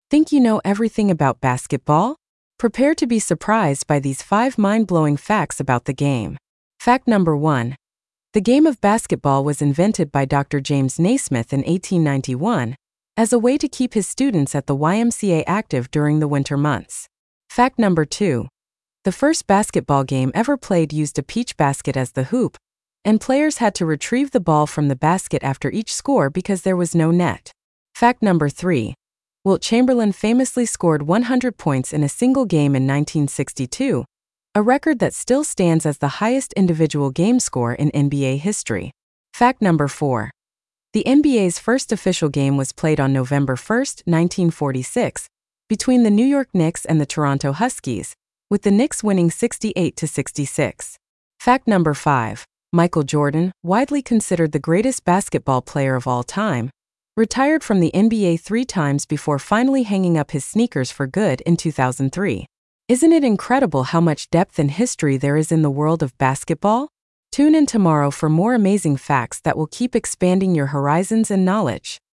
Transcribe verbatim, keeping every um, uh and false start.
Think you know everything about basketball? Prepare to be surprised by these five mind-blowing facts about the game. Fact number one. The game of basketball was invented by Doctor James Naismith in eighteen ninety-one as a way to keep his students at the Y M C A active during the winter months. Fact number two. The first basketball game ever played used a peach basket as the hoop, and players had to retrieve the ball from the basket after each score because there was no net. Fact number three. Wilt Chamberlain famously scored one hundred points in a single game in nineteen sixty-two, a record that still stands as the highest individual game score in N B A history. Fact number four. The N B A's first official game was played on November first, nineteen forty-six, between the New York Knicks and the Toronto Huskies, with the Knicks winning sixty-eight to sixty-six. Fact number five. Michael Jordan, widely considered the greatest basketball player of all time, retired from the N B A three times before finally hanging up his sneakers for good in two thousand three. Isn't it incredible how much depth and history there is in the world of basketball? Tune in tomorrow for more amazing facts that will keep expanding your horizons and knowledge.